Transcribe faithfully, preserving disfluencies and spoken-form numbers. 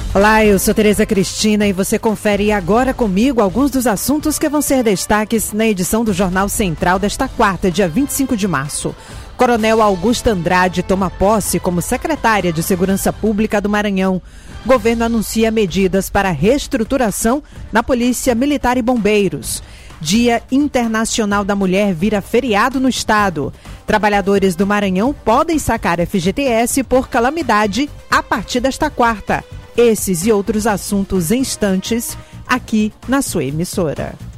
Olá, eu sou Tereza Cristina e você confere agora comigo alguns dos assuntos que vão ser destaques na edição do Jornal Central desta quarta, dia vinte e cinco de março. Coronel Augusta Andrade toma posse como secretária de Segurança Pública do Maranhão. Governo anuncia medidas para reestruturação na Polícia Militar e Bombeiros. Dia Internacional da Mulher vira feriado no estado. Trabalhadores do Maranhão podem sacar F G T S por calamidade a partir desta quarta. Esses e outros assuntos em instantes aqui na sua emissora.